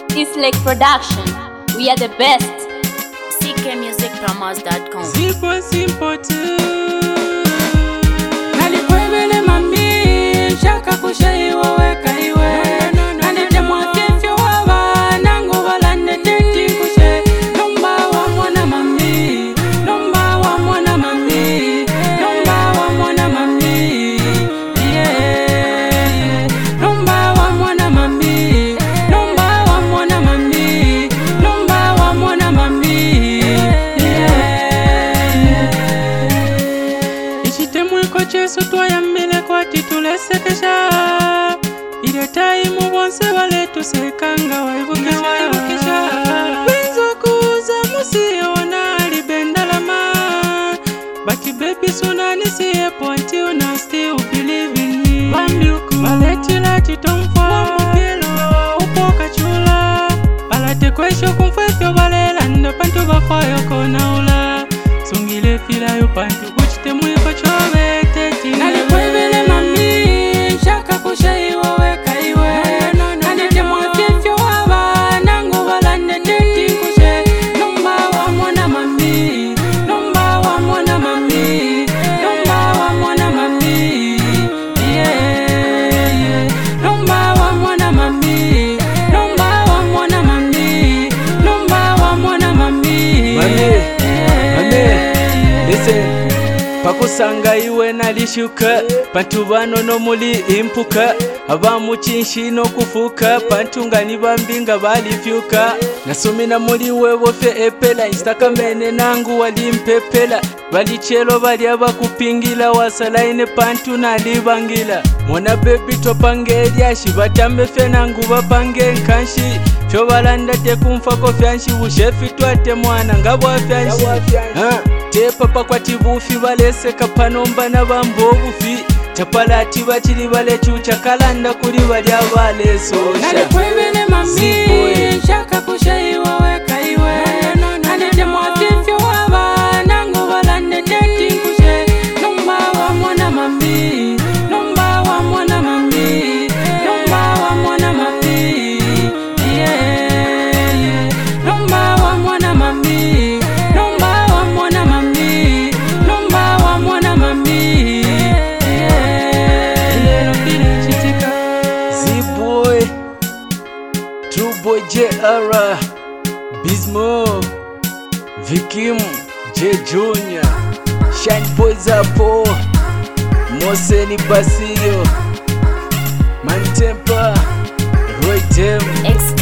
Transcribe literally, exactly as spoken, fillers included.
Eastlake Production. We are the best. C K music promos dot com. Simple, simple too. Nalikwebele mami, shaka kushaiwa weka iwe. Nalete mwakifyo wawa, nangu walande teti kushe. Nomba wa mwana mami, nomba wa mwana mami, nomba wa mwana mami. Yeah, nomba wa mwana mami, nomba wa mwana mami, nomba wa mwana mami. Chesu twayambile kwa titulesekesha ile taimu bonse wale tusekanga waibukisha Benzo kuza musiona libendalama But baby sunani siye point you now still believe in me Bambiuku baleti la chitomfwa Mupilo upoka chula Alate kwesho kumfwefyo balela Ndo pantu bafayo kona ula Sungile fila yu pantu kuchite mwiko chobe Nalikwebele mami, shaka kushaiwa weka iwe. Nalete mwakifyo wawa, nangu walande teti kushe. Nomba wa mwana mami, nomba wa mwana mami, nomba wa mwana mami. Yeah, yeah. Nomba wa mwana mami, nomba wa mwana mami, nomba wa mwana mami. Mami, mami, listen. Pakusanga iwe nalishuka Pantu bano no muli impuka Abamu chinshi no kufuka Pantu ngani bambinga balifyuka Nasumina muli wewofe epela Instakamene nangu walimpepela Balichelo bali abakupingila Wasalaine pantu nalibangila Mwana baby topange yashi Batambe fe nangu bapange nkanshi Fyo balanda te kumfako fyanshi Ushefi twate mwana ngabwa fyanshi Te papa kwa tibufi balese kapanomba na bambo bufi Chapalati bachili bale chucha kalanda kuri bali abale sosha Nalikwebele mami, shaka kushaiwa weka iwe. Nalete mwakifyo wawa, nangu walande teti kushe. Nomba wa mwana mami, nomba wa mwana mami, nomba wa mwana mami. Yeah, yeah. Nomba wa mwana mami, nomba wa mwana mami, nomba wa mwana mami. Yeah, chitika. Z-Boy, True Boy J R, Bismo, Vikim, J Junior, Shine Boy Zapo, Moseni Basilio, Mantempa, Roy Tem.